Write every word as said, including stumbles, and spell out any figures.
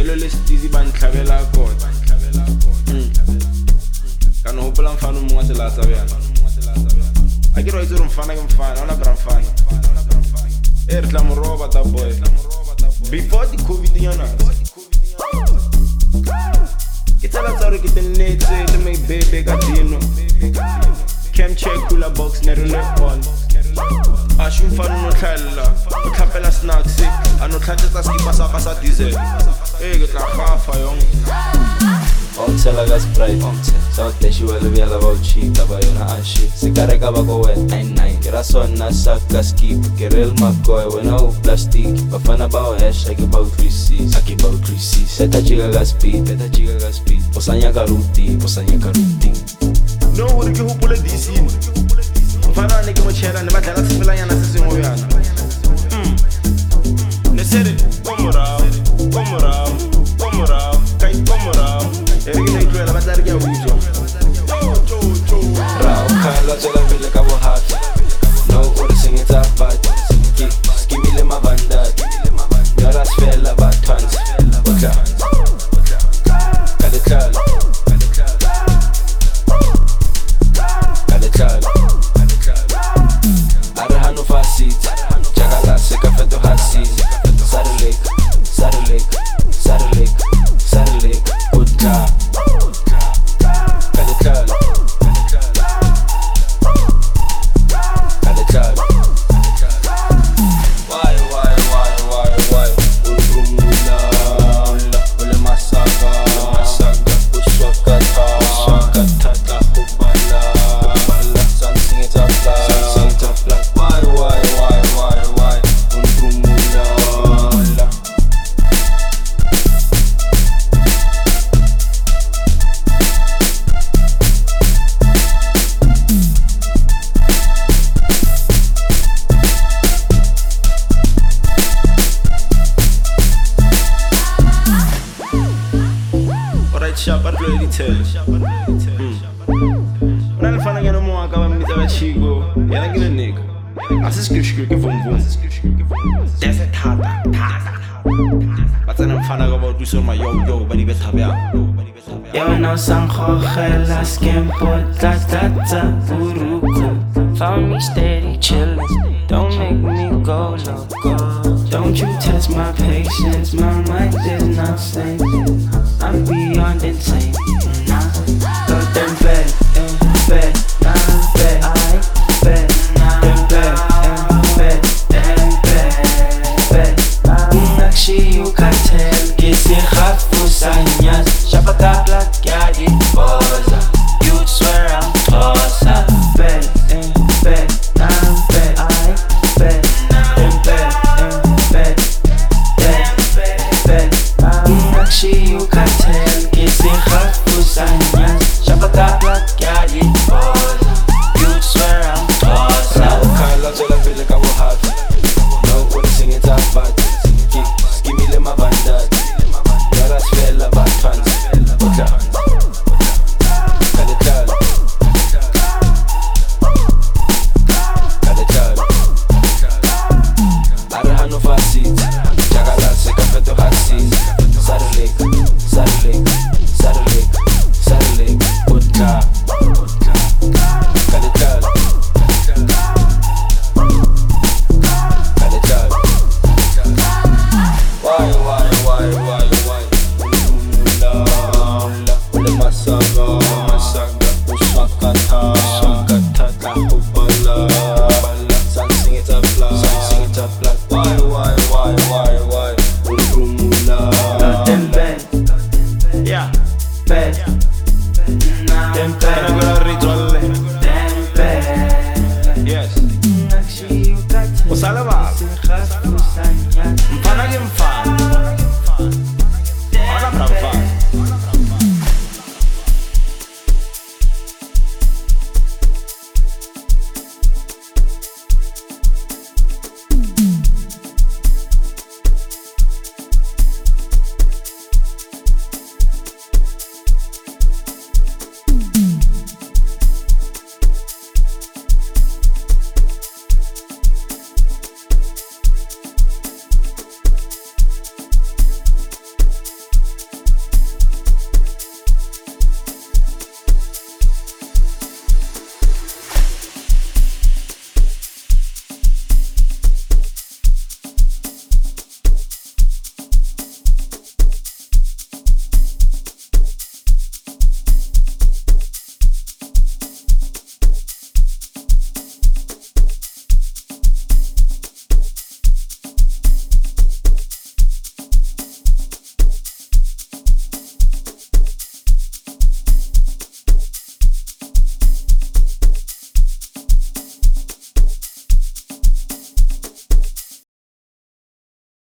Lelo le stizi ba ntlhabela kona Ka no hopola mfana mongwe se la tsabana A ke re itse re mfana ke mfana ona bra mfana E re tla mo roba ta boy Before the COVID yana Ke tsela tsa re ke tennetse le my baby ka dino Cam check kula box ne re le on Ashu mfana no tlhalla o tlhapela snacks a no tlhatsetsa skipa sa ka sa diesel Eh ke tla gafa yong Omtsela ka Sprite South Dash wa le bjala ba o cheap Taba yona ashi Se ka reka ba ko wet nine nine Ke ra sona sa ka skip Ke real McCoy Wena o plastic Bafana ba o hash Ake ba o three C's Ake ba o three C's Seta chiga ka speed Seta chiga ka speed Posanya ka ruti Posanya ka ruti No hore ke hopole disini Mfana ne ke mo tshela Ne batla ka sepelanyana se sengwe yana Ne sere Komorao Komorao Komorao Kai komorao Ere ke ne itloela batla re ke a utswa Rao khala tsela vile ka bo hafi No uri singita bati Skimile mavandati Yara sfela batwanzi Otla Kale khala Kale khala Arahano fasiti Jagalase kafeto hasisi Sarulek Sarulek Sarulek Sarulek Otla Kale khala Shapa ready tell Una le fana ke no mo aka ba mmitsa ba chico yana ke le nigga Ase skripshkri ke vom vom Dese thata thata Ba tsena mfana ka ba tuso ma yo yo ba di betha bya Yo no sankhogela skempo ta ta ta buruku Found me steady chillin' Don't make me go loco Don't you test my patience My mind is not sane I'm beyond insane Nah, go them bed, eh, bed, nah, bed, I bed, nah, them bed, eh, bed, eh, bed, bed. Nakshi you can tell, kisi khafu sanyas, shapata black ya ipoza. You'd swear I'm closer. Bed, eh, bed, nah, bed, I bed, them bed, eh, bed, bed, bed. Nakshi you can tell, kisi khafu sanyas, shapata black ya ipoza. You'd swear I'm closer. Rao khala tsela vile ka bo hafi No uri singita bati Skimile mavandati Yara sfela batwanzi Otla Kale khala Kale khala Arahano fasiti Jagalase kafeto hasisi Sarulek Sarulek Sarulek Sarulek Otla Kale khala Kale khala Why, why, why, why, why Ulumula Ule masaga Masaga Ushakata Ushakata Kahubala San sing it up loud San sing it up loud Why, why, why, why, why Ulumula Them bed, Yeah bed, nah, Tem bed, tena gora ritual them bed. Yes Nakshi you can tell, Usala ba kisi khafu sanyas. Mfana ke mfana